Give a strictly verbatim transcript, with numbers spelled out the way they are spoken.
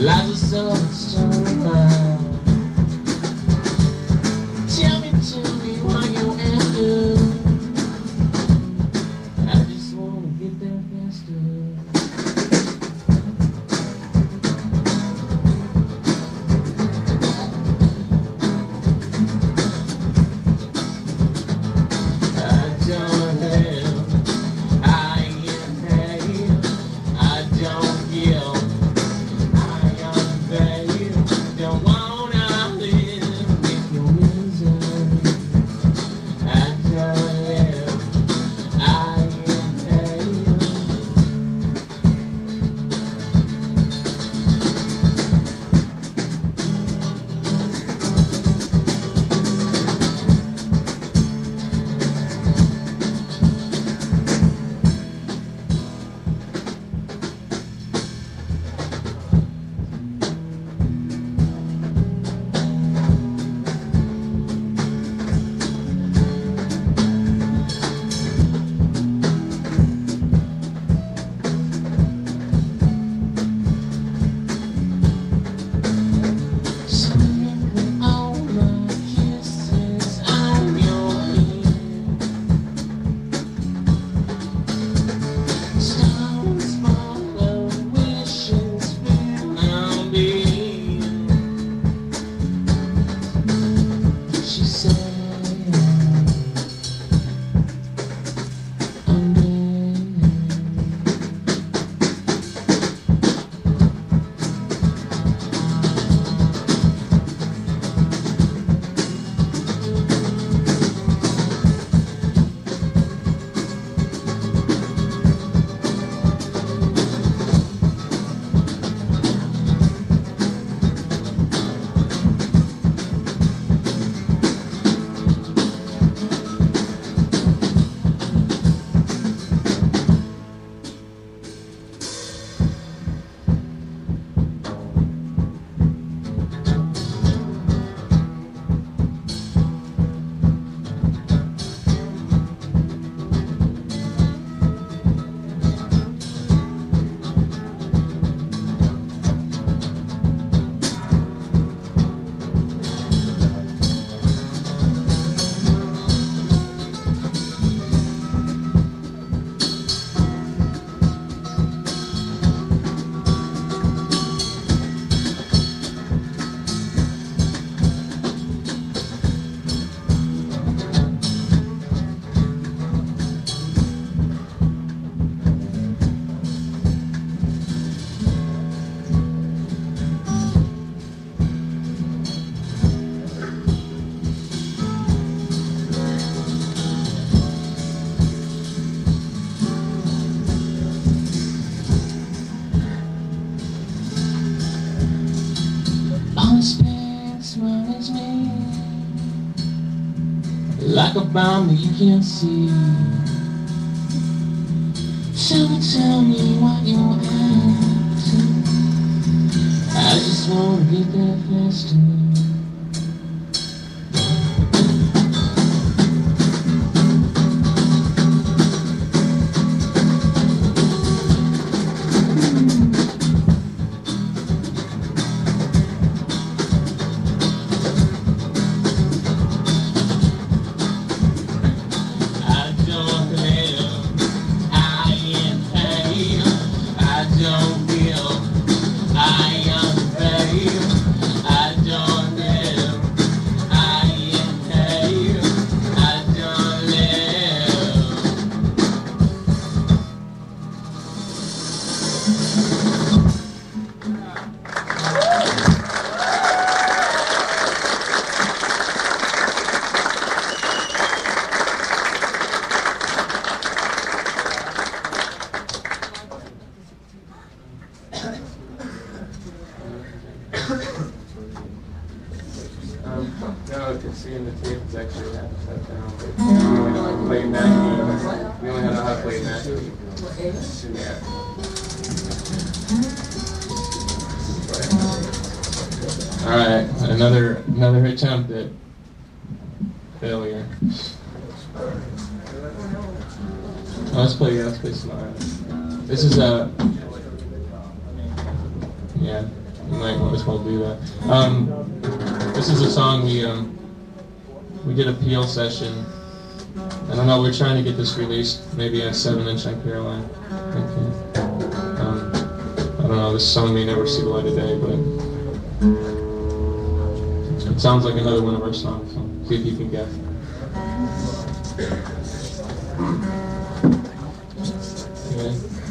Lies are so external. Tell me, tell me why you after. I just wanna get there faster. Like a bomb that you can't see. Tell me, tell me what you're after. I just wanna get there faster. Um, no, because seeing the tape is actually half a step down. We only know how to play that key. We only know how to play that key. Yeah. All right, another another attempt at failure. Oh, let's play. Let's play Smile. This is a yeah. you might want as well do that. Um, this is a song we um, we did a Peel session. I don't know, we're trying to get this released maybe at seven inch on Caroline. Okay. Um, I don't know, this song may never see the light of day, but it sounds like another one of our songs, so see if you can guess. Okay.